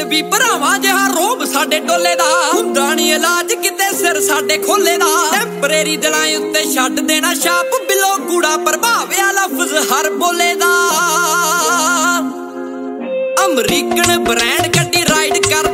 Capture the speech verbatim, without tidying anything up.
ਵੀ ਭਰਾਵਾਂ ਜਿਹਾ ਰੋਬ ਸਾਡੇ ਟੋਲੇ ਦਾ ਹੁੰਦਾ ਨੀ ਇਲਾਜ ਕਿਤੇ ਸਿਰ ਸਾਡੇ ਖੋਲੇ ਦਾ ਟੈਂਪਰੇਰੀ ਦਿਲਾਂ ਉੱਤੇ ਛੱਡ ਦੇਣਾ ਛਾਪ ਬਿਲੋ ਕੂੜਾ ਪ੍ਰਭਾਵਿਆ ਲਫ਼ਜ਼ ਹਰ ਬੋਲੇ ਦਾ ਅਮਰੀਕਨ ਬ੍ਰਾਂਡ